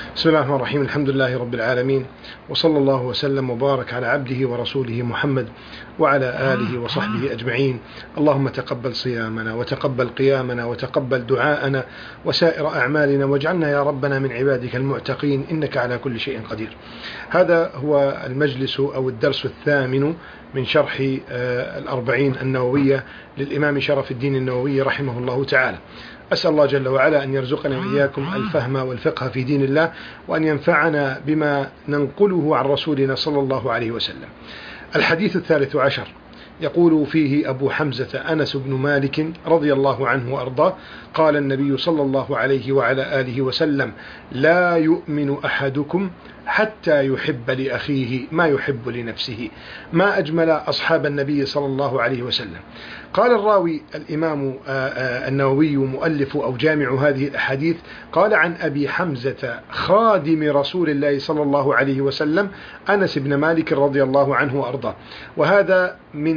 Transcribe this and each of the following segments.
بسم الله الرحمن الرحيم. الحمد لله رب العالمين، وصلى الله وسلم وبارك على عبده ورسوله محمد وعلى آله وصحبه أجمعين. اللهم تقبل صيامنا وتقبل قيامنا وتقبل دعاءنا وسائر أعمالنا، واجعلنا يا ربنا من عبادك المعتقين، إنك على كل شيء قدير. هذا هو المجلس أو الدرس الثامن من شرح الأربعين النووية للإمام شرف الدين النووي رحمه الله تعالى. أسأل الله جل وعلا أن يرزقنا وإياكم الفهم والفقه في دين الله، وأن ينفعنا بما ننقله عن رسولنا صلى الله عليه وسلم. الحديث 13 يقول فيه أبو حمزة أنس بن مالك رضي الله عنه وأرضاه: قال النبي صلى الله عليه وعلى آله وسلم: لا يؤمن أحدكم حتى يحب لأخيه ما يحب لنفسه. ما أجمل أصحاب النبي صلى الله عليه وسلم. قال الراوي الإمام النووي مؤلف أو جامع هذه الأحاديث، قال عن أبي حمزة خادم رسول الله صلى الله عليه وسلم أنس بن مالك رضي الله عنه وأرضاه. وهذا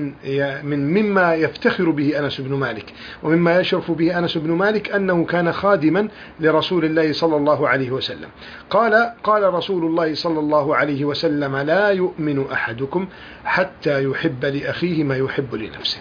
مما يفتخر به أنس بن مالك، ومما يشرف به أنس بن مالك أنه كان خادما لرسول الله صلى الله عليه وسلم. قال رسول الله صلى الله عليه وسلم: لا يؤمن أحدكم حتى يحب لأخيه ما يحب لنفسه.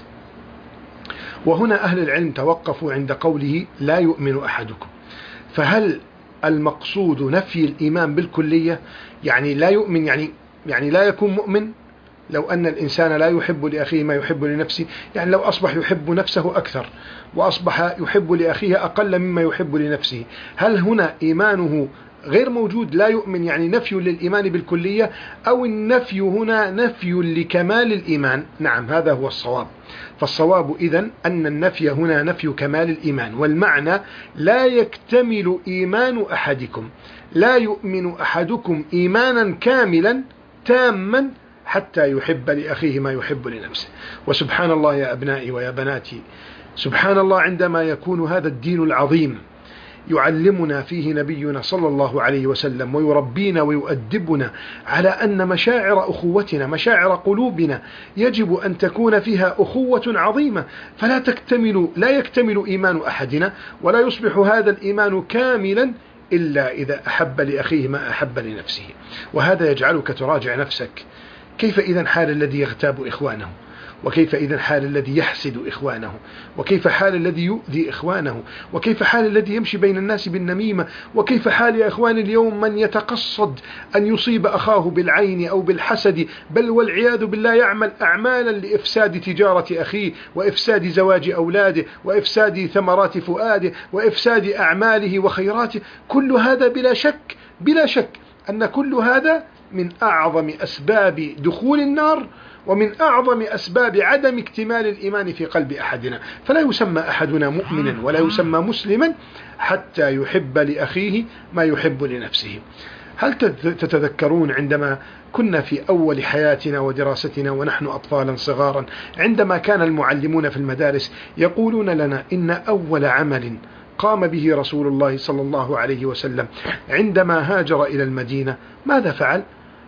وهنا أهل العلم توقفوا عند قوله لا يؤمن أحدكم، فهل المقصود نفي الإيمان بالكلية؟ يعني لا يؤمن يعني لا يكون مؤمن لو أن الإنسان لا يحب لأخيه ما يحب لنفسه، يعني لو أصبح يحب نفسه أكثر وأصبح يحب لأخيه أقل مما يحب لنفسه، هل هنا إيمانه غير موجود لا يؤمن، يعني نفي للإيمان بالكلية، أو النفي هنا نفي لكمال الإيمان؟ نعم، هذا هو الصواب. فالصواب إذن أن النفي هنا نفي كمال الإيمان، والمعنى لا يكتمل إيمان أحدكم، لا يؤمن أحدكم إيمانا كاملا تاما حتى يحب لأخيه ما يحب لنفسه. وسبحان الله يا أبنائي ويا بناتي، سبحان الله عندما يكون هذا الدين العظيم يعلمنا فيه نبينا صلى الله عليه وسلم ويربينا ويؤدبنا على أن مشاعر أخوتنا، مشاعر قلوبنا، يجب أن تكون فيها أخوة عظيمة، لا يكتمل إيمان أحدنا ولا يصبح هذا الإيمان كاملا إلا إذا أحب لأخيه ما أحب لنفسه. وهذا يجعلك تراجع نفسك، كيف إذن حال الذي يغتاب إخوانه؟ وكيف إذن حال الذي يحسد إخوانه؟ وكيف حال الذي يؤذي إخوانه؟ وكيف حال الذي يمشي بين الناس بالنميمة؟ وكيف حال يا إخوان اليوم من يتقصد أن يصيب أخاه بالعين أو بالحسد، بل والعياذ بالله يعمل أعمالا لإفساد تجارة أخيه، وإفساد زواج أولاده، وإفساد ثمرات فؤاده، وإفساد أعماله وخيراته. كل هذا بلا شك أن كل هذا من أعظم أسباب دخول النار، ومن أعظم أسباب عدم اكتمال الإيمان في قلب أحدنا. فلا يسمى أحدنا مؤمنا ولا يسمى مسلما حتى يحب لأخيه ما يحب لنفسه. هل تتذكرون عندما كنا في أول حياتنا ودراستنا ونحن أطفالا صغارا، عندما كان المعلمون في المدارس يقولون لنا إن أول عمل قام به رسول الله صلى الله عليه وسلم عندما هاجر إلى المدينة ماذا فعل؟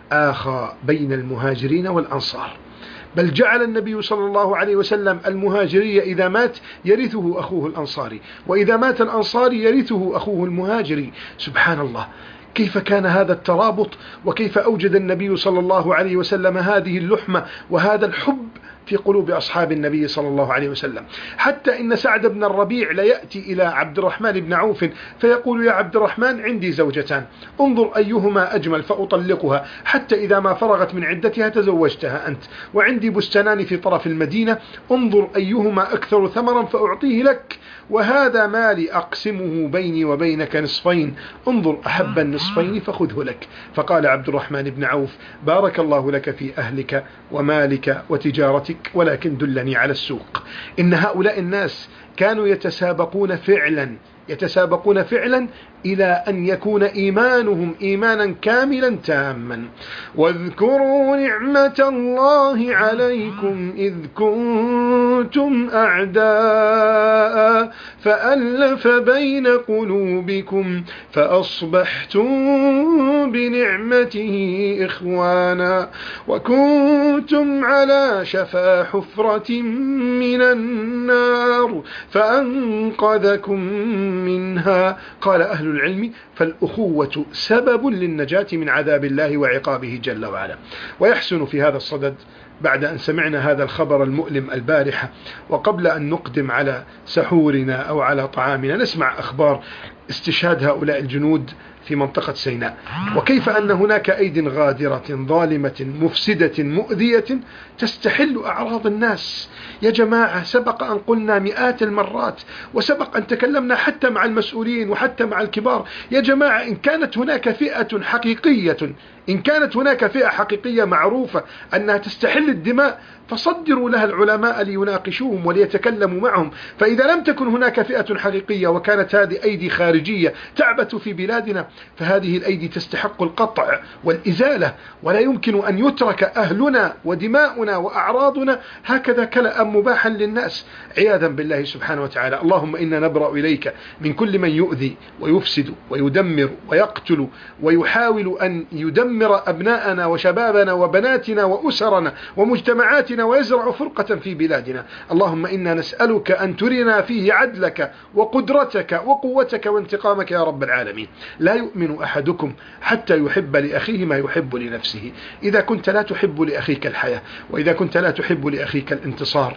آخى بين المهاجرين والأنصار، بل جعل النبي صلى الله عليه وسلم المهاجري إذا مات يرثه أخوه الأنصاري، وإذا مات الأنصاري يرثه أخوه المهاجري. سبحان الله، كيف كان هذا الترابط، وكيف أوجد النبي صلى الله عليه وسلم هذه اللحمة وهذا الحب في قلوب أصحاب النبي صلى الله عليه وسلم، حتى إن سعد بن الربيع ليأتي إلى عبد الرحمن بن عوف فيقول: يا عبد الرحمن، عندي زوجتان، انظر أيهما أجمل فأطلقها، حتى إذا ما فرغت من عدتها تزوجتها أنت، وعندي بستانان في طرف المدينة، انظر أيهما أكثر ثمرا فأعطيه لك، وهذا مالي أقسمه بيني وبينك نصفين، انظر أحب النصفين فخذه لك. فقال عبد الرحمن بن عوف: بارك الله لك في أهلك ومالك وتجارتك، ولكن دلني على السوق. إن هؤلاء الناس كانوا يتسابقون فعلا إلى أن يكون إيمانهم إيمانا كاملا تاما. واذكروا نعمة الله عليكم إذ كنتم أعداء فألف بين قلوبكم فأصبحتم بنعمته إخوانا وكنتم على شفا حفرة من النار فأنقذكم منها. قال أهل العلم: فالأخوة سبب للنجاة من عذاب الله وعقابه جل وعلا. ويحسن في هذا الصدد بعد أن سمعنا هذا الخبر المؤلم البارحة، وقبل أن نقدم على سحورنا أو على طعامنا، نسمع أخبار استشهاد هؤلاء الجنود في منطقة سيناء، وكيف أن هناك أيد غادرة ظالمة مفسدة مؤذية تستحل أعراض الناس. يا جماعة، سبق أن قلنا مئات المرات، وسبق أن تكلمنا حتى مع المسؤولين وحتى مع الكبار. يا جماعة، إن كانت هناك فئة حقيقية، إن كانت هناك فئة حقيقية معروفة أنها تستحل الدماء، فصدروا لها العلماء ليناقشوهم وليتكلموا معهم. فإذا لم تكن هناك فئة حقيقية وكانت هذه أيدي خارجية تعبث في بلادنا، فهذه الأيدي تستحق القطع والإزالة، ولا يمكن أن يترك أهلنا ودماؤنا وأعراضنا هكذا كلأ مباحا للناس عياذا بالله سبحانه وتعالى. اللهم إنا نبرأ إليك من كل من يؤذي ويفسد ويدمر ويقتل ويحاول أن يدمر أبناءنا وشبابنا وبناتنا وأسرنا ومجتمعاتنا ويزرع فرقة في بلادنا. اللهم إنا نسألك أن ترنا فيه عدلك وقدرتك وقوتك وانتقامك يا رب العالمين. لا يؤمن أحدكم حتى يحب لأخيه ما يحب لنفسه. إذا كنت لا تحب لأخيك الحياة، وإذا كنت لا تحب لأخيك الانتصار،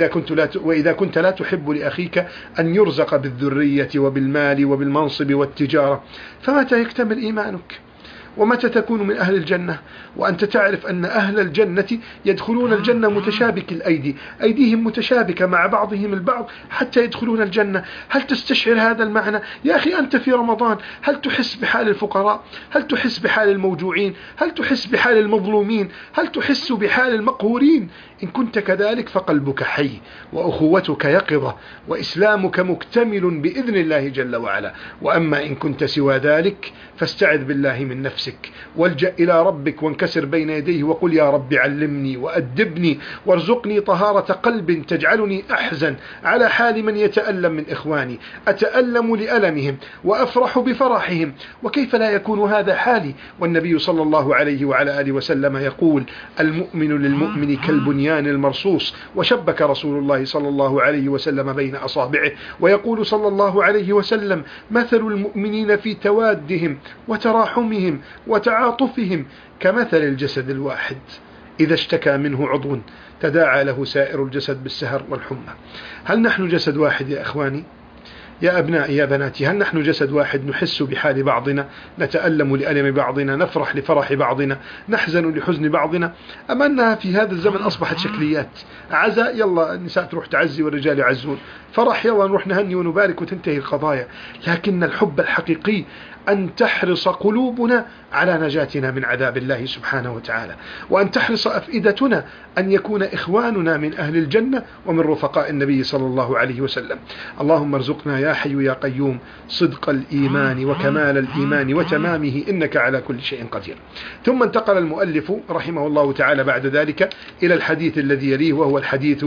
وإذا كنت لا تحب لأخيك أن يرزق بالذرية وبالمال وبالمنصب والتجارة، فمتى يكتمل إيمانك؟ ومتى تكون من أهل الجنة وأنت تعرف أن أهل الجنة يدخلون الجنة متشابك الأيدي، أيديهم متشابكة مع بعضهم البعض حتى يدخلون الجنة؟ هل تستشعر هذا المعنى؟ يا أخي، أنت في رمضان، هل تحس بحال الفقراء؟ هل تحس بحال الموجوعين؟ هل تحس بحال المظلومين؟ هل تحس بحال المقهورين؟ إن كنت كذلك فقلبك حي، وأخوتك يقظة، وإسلامك مكتمل بإذن الله جل وعلا. وأما إن كنت سوى ذلك فاستعذ بالله من نفسك، والجأ إلى ربك وانكسر بين يديه وقل: يا رب علمني وأدبني وارزقني طهارة قلب تجعلني أحزن على حال من يتألم من إخواني، أتألم لألمهم وأفرح بفرحهم، وكيف لا يكون هذا حالي؟ والنبي صلى الله عليه وعلى آله وسلم يقول: المؤمن للمؤمن كالبنيان المرصوص. وشبك رسول الله صلى الله عليه وسلم بين أصابعه، ويقول صلى الله عليه وسلم: مثل المؤمنين في توادهم وتراحمهم وتعاطفهم كمثل الجسد الواحد إذا اشتكى منه عضو تداعى له سائر الجسد بالسهر والحمى. هل نحن جسد واحد يا أخواني؟ يا أبنائي يا بناتي، هل نحن جسد واحد نحس بحال بعضنا، نتألم لألم بعضنا، نفرح لفرح بعضنا، نحزن لحزن بعضنا؟ أم أنها في هذا الزمن أصبحت شكليات؟ عزاء، يلا النساء تروح تعزي والرجال يعزون، فرح يلا نروح نهني ونبارك وتنتهي القضايا. لكن الحب الحقيقي أن تحرص قلوبنا على نجاتنا من عذاب الله سبحانه وتعالى، وأن تحرص أفئدتنا أن يكون إخواننا من أهل الجنة ومن رفقاء النبي صلى الله عليه وسلم. اللهم ارزقنا يا حي يا قيوم صدق الإيمان وكمال الإيمان وتمامه، إنك على كل شيء قدير. ثم انتقل المؤلف رحمه الله تعالى بعد ذلك إلى الحديث الذي يليه، وهو الحديث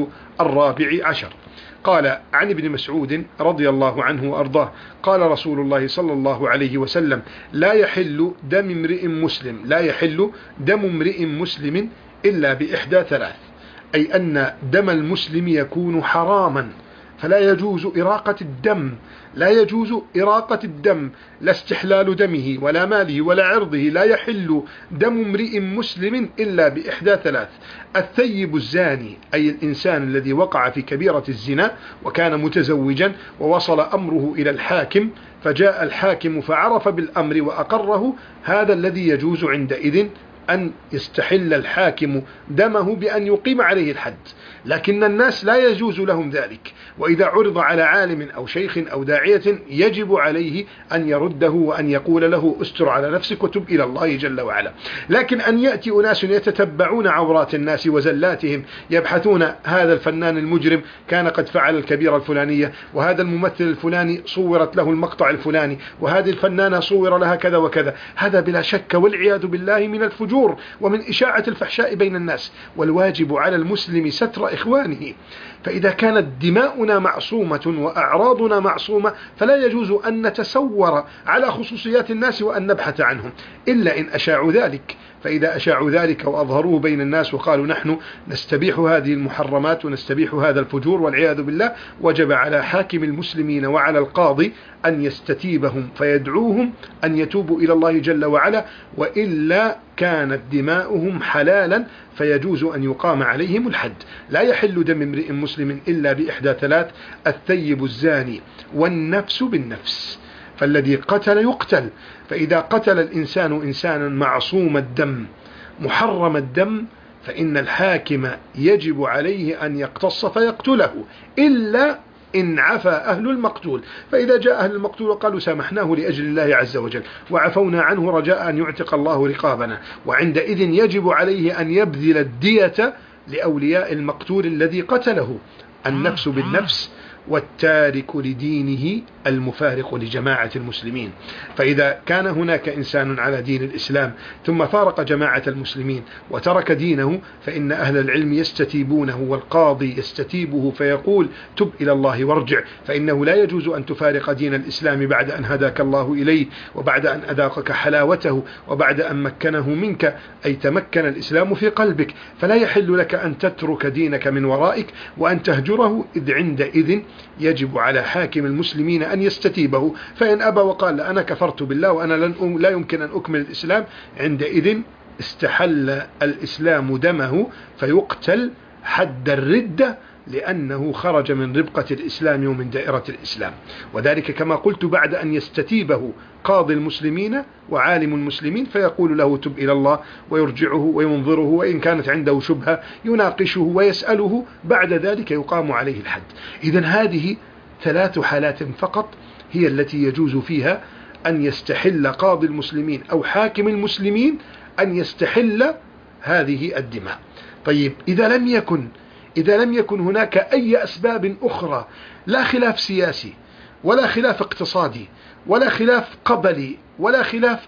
14. قال: عن ابن مسعود رضي الله عنه وأرضاه قال رسول الله صلى الله عليه وسلم: لا يحل دم امرئ مسلم إلا بإحدى ثلاث، أي أن دم المسلم يكون حراما، فلا يجوز إراقة الدم، لا استحلال دمه ولا ماله ولا عرضه. لا يحل دم امرئ مسلم إلا بإحدى ثلاث: الثيب الزاني، أي الإنسان الذي وقع في كبيرة الزنا وكان متزوجا ووصل أمره إلى الحاكم، فجاء الحاكم فعرف بالأمر وأقره، هذا الذي يجوز عندئذ أن يستحل الحاكم دمه بأن يقيم عليه الحد. لكن الناس لا يجوز لهم ذلك، وإذا عرض على عالم أو شيخ أو داعية يجب عليه أن يرده وأن يقول له: استر على نفسك وتب إلى الله جل وعلا. لكن أن يأتي أناس يتتبعون عورات الناس وزلاتهم، يبحثون: هذا الفنان المجرم كان قد فعل الكبيرة الفلانية، وهذا الممثل الفلاني صورت له المقطع الفلاني، وهذه الفنانة صور لها كذا وكذا، هذا بلا شك والعياذ بالله من الفجور ومن إشاعة الفحشاء بين الناس. والواجب على المسلم ستر إخوانه، فإذا كانت دماؤنا معصومة وأعراضنا معصومة فلا يجوز أن نتسور على خصوصيات الناس وأن نبحث عنهم، إلا إن أشاعوا ذلك. فإذا أشاعوا ذلك وأظهروه بين الناس وقالوا: نحن نستبيح هذه المحرمات ونستبيح هذا الفجور والعياذ بالله، وجب على حاكم المسلمين وعلى القاضي أن يستتيبهم فيدعوهم أن يتوبوا إلى الله جل وعلا، وإلا كانت دماؤهم حلالا فيجوز أن يقام عليهم الحد. لا يحل دم امرئ مسلم إلا بإحدى ثلاث: الثيب الزاني، والنفس بالنفس، فالذي قتل يقتل. فإذا قتل الإنسان إنسانا معصوم الدم محرم الدم فإن الحاكم يجب عليه أن يقتص فيقتله، إلا إن عفى أهل المقتول. فإذا جاء أهل المقتول وقالوا سامحناه لأجل الله عز وجل وعفونا عنه رجاء أن يعتق الله رقابنا، وعندئذ يجب عليه أن يبذل الدية لأولياء المقتول الذي قتله. النفس بالنفس، والتارك لدينه المفارق لجماعة المسلمين. فإذا كان هناك إنسان على دين الإسلام ثم فارق جماعة المسلمين وترك دينه فإن أهل العلم يستتيبونه، والقاضي يستتيبه فيقول: تب إلى الله وارجع، فإنه لا يجوز أن تفارق دين الإسلام بعد أن هداك الله إليه، وبعد أن أذاقك حلاوته، وبعد أن مكنه منك، أي تمكن الإسلام في قلبك. فلا يحل لك أن تترك دينك من ورائك وأن تهجره، إذ عندئذ يجب على حاكم المسلمين أن يستتيبه. فإن أبى وقال: أنا كفرت بالله وأنا لا يمكن أن أكمل الإسلام، عندئذ استحل الإسلام دمه فيقتل حد الردة، لأنه خرج من ربقة الإسلام ومن دائرة الإسلام. وذلك كما قلت بعد أن يستتيبه قاضي المسلمين وعالم المسلمين فيقول له: تب إلى الله، ويرجعه وينظره، وإن كانت عنده شبهة يناقشه ويسأله، بعد ذلك يقام عليه الحد. إذن هذه 3 حالات فقط هي التي يجوز فيها أن يستحل قاضي المسلمين أو حاكم المسلمين أن يستحل هذه الدماء. طيب، إذا لم يكن هناك أي أسباب أخرى، لا خلاف سياسي ولا خلاف اقتصادي ولا خلاف قبلي ولا خلاف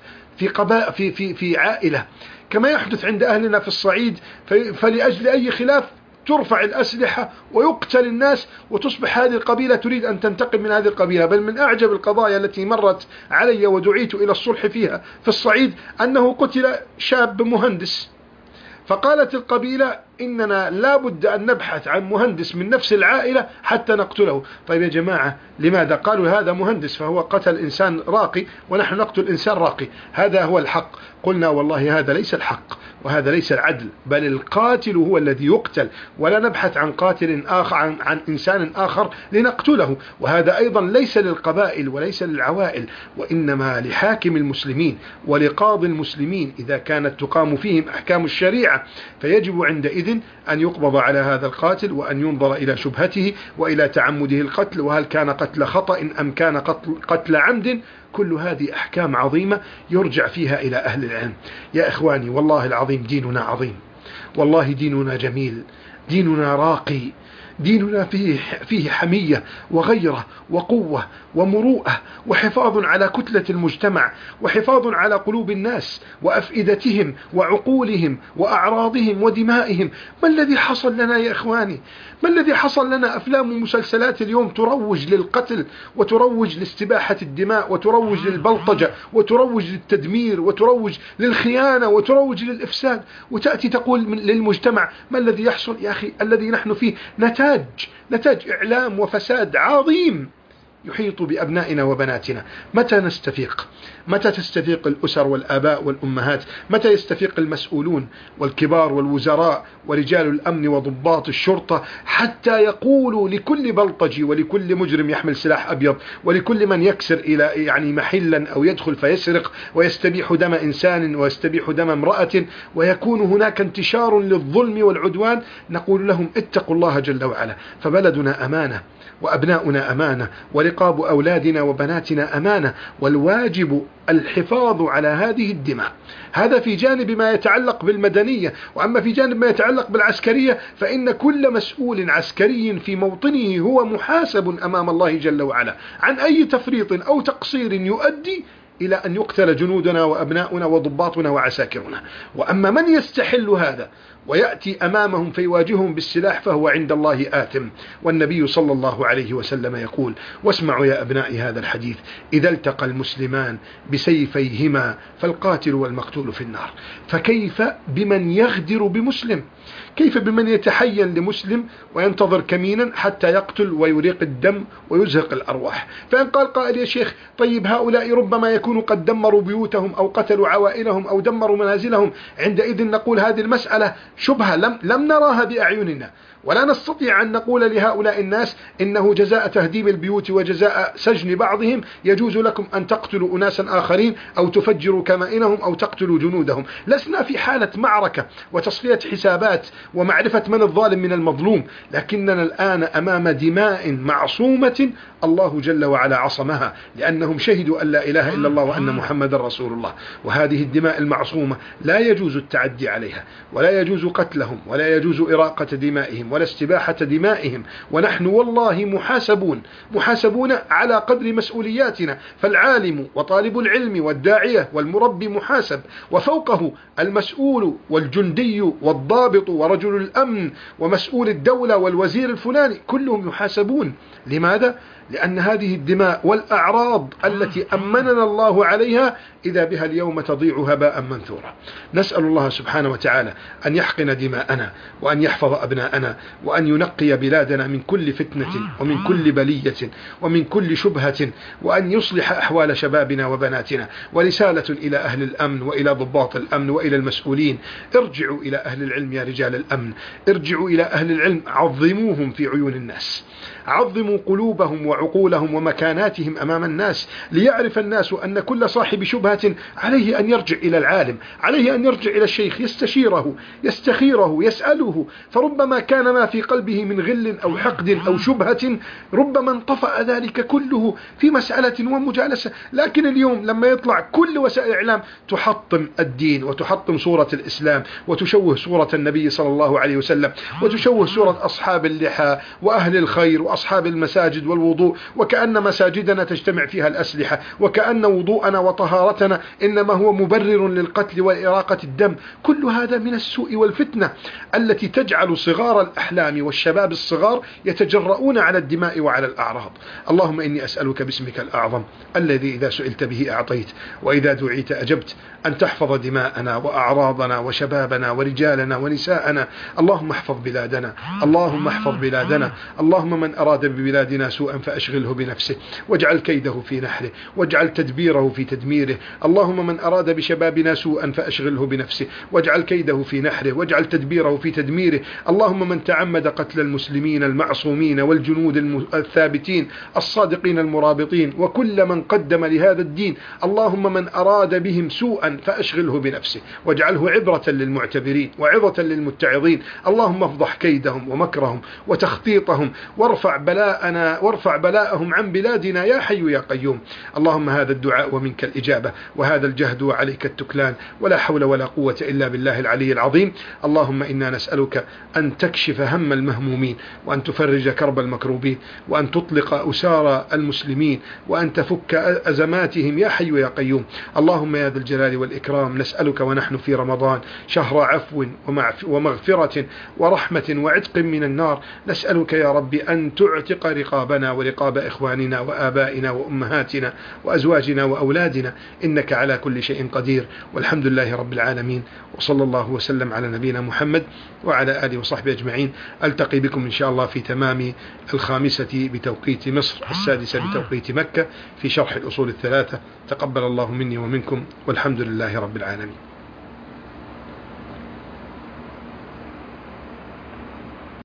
في عائلة كما يحدث عند أهلنا في الصعيد، فلأجل أي خلاف ترفع الأسلحة ويقتل الناس، وتصبح هذه القبيلة تريد أن تنتقم من هذه القبيلة. بل من أعجب القضايا التي مرت علي ودعيت إلى الصلح فيها في الصعيد أنه قتل شاب مهندس، فقالت القبيلة: إننا لا بد أن نبحث عن مهندس من نفس العائلة حتى نقتله. طيب يا جماعة، لماذا؟ قالوا: هذا مهندس فهو قتل إنسان راقي ونحن نقتل إنسان راقي، هذا هو الحق. قلنا: والله هذا ليس الحق وهذا ليس العدل، بل القاتل هو الذي يقتل، ولا نبحث عن قاتل آخر عن إنسان آخر لنقتله. وهذا أيضا ليس للقبائل وليس للعوائل، وإنما لحاكم المسلمين ولقاضي المسلمين إذا كانت تقام فيهم أحكام الشريعة، فيجب عندئذ أن يقبض على هذا القاتل وأن ينظر إلى شبهته وإلى تعمده القتل، وهل كان قتل خطأ أم كان قتل عمد. كل هذه أحكام عظيمة يرجع فيها إلى أهل العلم. يا إخواني، والله العظيم ديننا عظيم، والله ديننا جميل، ديننا راقي، ديننا فيه حمية وغيرة وقوة ومروءة، وحفاظ على كتلة المجتمع، وحفاظ على قلوب الناس وأفئدتهم وعقولهم وأعراضهم ودمائهم. ما الذي حصل لنا يا إخواني؟ ما الذي حصل لنا؟ أفلام ومسلسلات اليوم تروج للقتل، وتروج لاستباحة الدماء، وتروج للبلطجة، وتروج للتدمير، وتروج للخيانة، وتروج للإفساد، وتأتي تقول للمجتمع ما الذي يحصل؟ يا أخي، الذي نحن فيه نتاج إعلام وفساد عظيم يحيط بأبنائنا وبناتنا. متى نستفيق؟ متى تستفيق الأسر والآباء والأمهات؟ متى يستفيق المسؤولون والكبار والوزراء ورجال الأمن وضباط الشرطة حتى يقولوا لكل بلطجي ولكل مجرم يحمل سلاح أبيض ولكل من يكسر إلى محلا أو يدخل فيسرق ويستبيح دم إنسان ويستبيح دم امرأة ويكون هناك انتشار للظلم والعدوان، نقول لهم: اتقوا الله جل وعلا، فبلدنا أمانة وأبناؤنا أمانة ورقاب أولادنا وبناتنا أمانة، والواجب الحفاظ على هذه الدماء. هذا في جانب ما يتعلق بالمدنية. وأما في جانب ما يتعلق بالعسكرية فإن كل مسؤول عسكري في موطنه هو محاسب أمام الله جل وعلا عن أي تفريط أو تقصير يؤدي إلى أن يقتل جنودنا وأبناؤنا وضباطنا وعساكرنا. وأما من يستحل هذا ويأتي أمامهم فيواجههم بالسلاح فهو عند الله آثم. والنبي صلى الله عليه وسلم يقول: واسمعوا يا أبنائي هذا الحديث: إذا التقى المسلمان بسيفيهما فالقاتل والمقتول في النار. فكيف بمن يغدر بمسلم؟ كيف بمن يتحين لمسلم وينتظر كمينا حتى يقتل ويريق الدم ويزهق الأرواح؟ فإن قال قائل: يا شيخ، طيب هؤلاء ربما يكونوا قد دمروا بيوتهم أو قتلوا عوائلهم أو دمروا منازلهم، عندئذ نقول هذه المسألة شبهة لم نراها بأعيننا، ولا نستطيع أن نقول لهؤلاء الناس إنه جزاء تهديم البيوت وجزاء سجن بعضهم يجوز لكم أن تقتلوا أناسا آخرين أو تفجروا كمائنهم أو تقتلوا جنودهم. لسنا في حالة معركة وتصفية حسابات ومعرفة من الظالم من المظلوم، لكننا الآن أمام دماء معصومة الله جل وعلا عصمها، لأنهم شهدوا أن لا إله إلا الله وأن محمد رسول الله. وهذه الدماء المعصومة لا يجوز التعدي عليها، ولا يجوز قتلهم، ولا يجوز إراقة دمائهم، ولا استباحة دمائهم. ونحن والله محاسبون على قدر مسؤولياتنا. فالعالم وطالب العلم والداعية والمربي محاسب، وفوقه المسؤول والجندي والضابط ورجل الأمن ومسؤول الدولة والوزير الفلاني، كلهم يحاسبون. لماذا؟ لأن هذه الدماء والأعراض التي أمننا الله عليها إذا بها اليوم تضيع هباء منثورا. نسأل الله سبحانه وتعالى أن يحقن دماءنا، وأن يحفظ أبناءنا، وأن ينقي بلادنا من كل فتنة ومن كل بلية ومن كل شبهة، وأن يصلح أحوال شبابنا وبناتنا. ورسالة إلى أهل الأمن وإلى ضباط الأمن وإلى المسؤولين: ارجعوا إلى أهل العلم يا رجال الأمن، ارجعوا إلى أهل العلم، عظموهم في عيون الناس، عظموا قلوبهم وعقولهم ومكاناتهم أمام الناس، ليعرف الناس أن كل صاحب شبهة عليه أن يرجع إلى العالم، عليه أن يرجع إلى الشيخ، يستشيره، يستخيره، يسأله. فربما كان ما في قلبه من غل أو حقد أو شبهة ربما انطفأ ذلك كله في مسألة ومجالسة. لكن اليوم لما يطلع كل وسائل الإعلام تحطم الدين وتحطم صورة الإسلام وتشوه صورة النبي صلى الله عليه وسلم وتشوه صورة أصحاب اللحى وأهل الخير وأصحاب المساجد والوضوء، وكأن مساجدنا تجتمع فيها الأسلحة، وكأن وضوءنا وطهارتنا إنما هو مبرر للقتل وإراقة الدم. كل هذا من السوء والفتنة التي تجعل صغار الأحلام والشباب الصغار يتجرؤون على الدماء وعلى الأعراض. اللهم إني أسألك باسمك الأعظم الذي إذا سئلت به أعطيت وإذا دعيت أجبت أن تحفظ دماءنا وأعراضنا وشبابنا ورجالنا ونساءنا. اللهم احفظ بلادنا، اللهم احفظ بلادنا. اللهم من أراد ببلادنا سوءا فأشغله بنفسه واجعل كيده في نحره واجعل تدبيره في تدميره. اللهم من أراد بشبابنا سوءا فأشغله بنفسه واجعل كيده في نحره واجعل تدبيره في تدميره. اللهم من تعمد قتل المسلمين المعصومين والجنود الثابتين الصادقين المرابطين وكل من قدم لهذا الدين، اللهم من أراد بهم سوءا فأشغله بنفسه واجعله عبرة للمعتبرين وعظة للمتعظين. اللهم افضح كيدهم ومكرهم وتخطيطهم وارفع بلاءهم عن بلادنا يا حي يا قيوم. اللهم هذا الدعاء ومنك الإجابة، وهذا الجهد وعليك التكلان، ولا حول ولا قوة إلا بالله العلي العظيم. اللهم إنا نسألك أن تكشف هم المهمومين، وأن تفرج كرب المكروبين، وأن تطلق أسار المسلمين، وأن تفك أزماتهم يا حي يا قيوم. اللهم يا ذا الجلال والإكرام نسألك ونحن في رمضان شهر عفو ومغفرة ورحمة وعتق من النار، نسألك يا رب أن تعتق رقابنا ورقاب إخواننا وآبائنا وأمهاتنا وأزواجنا وأولادنا، إنك على كل شيء قدير. والحمد لله رب العالمين، وصلى الله وسلم على نبينا محمد وعلى آله وصحبه أجمعين. ألتقي بكم إن شاء الله في تمام 5 بتوقيت مصر، 6 بتوقيت مكة، في شرح الأصول 3. تقبل الله مني ومنكم، والحمد لله رب العالمين.